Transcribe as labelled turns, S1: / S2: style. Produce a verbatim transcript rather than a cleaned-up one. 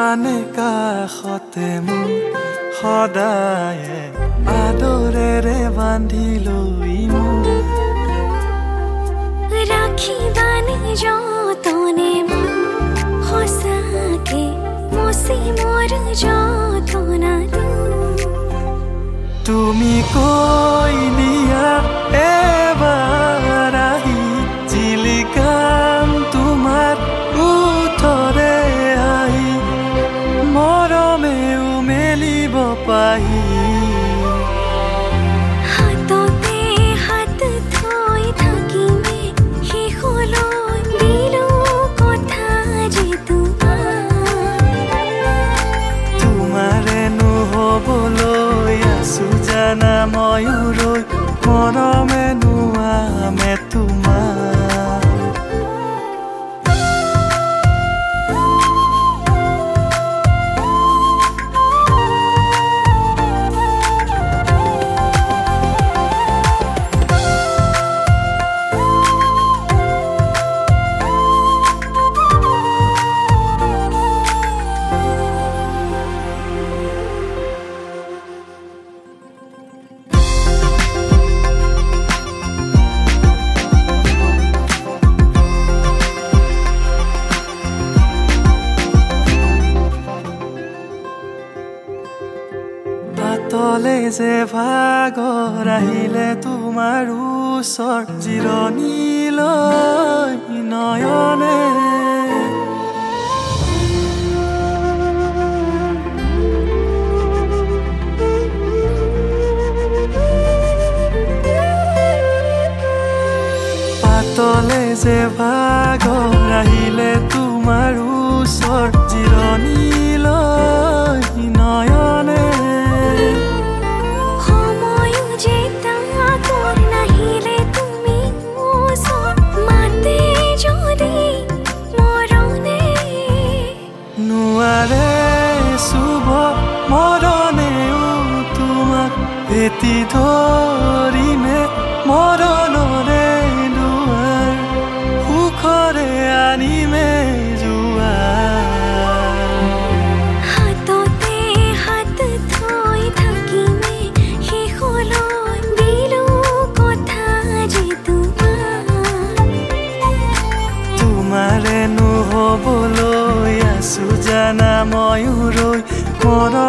S1: ইমানে কাষতে মোৰ সদায়ে আদৰেৰে বান্ধি লৈ মোৰ
S2: ৰাখিবানি যতনে মোৰ সঁচাকে মচি মোৰ যতনাটো
S1: তুমি কৈ দিয়া এবাৰ আহি জিলিকাম তোমাৰ ওঠৰে আহি মৰমেও মেলিব পাহি
S2: হাততে হাত থৈ থাকিমে শেষলৈ দিলো কথা যে তোমাৰ
S1: তোমাৰে নহবলৈ আছো জানা ময়ো ৰৈ মৰমে নোৱামে তোমাৰ তলে যে ভাগৰ আহিলে তোমাৰ ওচৰ জিৰণিলৈ নয়নে পাতলে যে ভাগৰ আহিলে তোমাৰ ওচৰ জিৰণিলৈ নয়নে শুভ মৰণেও তোমাক ভেটি ধৰিমে মৰণৰে দুৱাৰ সুখৰে আনিমে জোৱাৰ
S2: হাততে হাত থৈ থাকিমে শেষলৈ দিলো কথা যে তোমাৰ
S1: তোমাৰে নহবলৈ আছো জানা ময়ো ৰৈ মৰম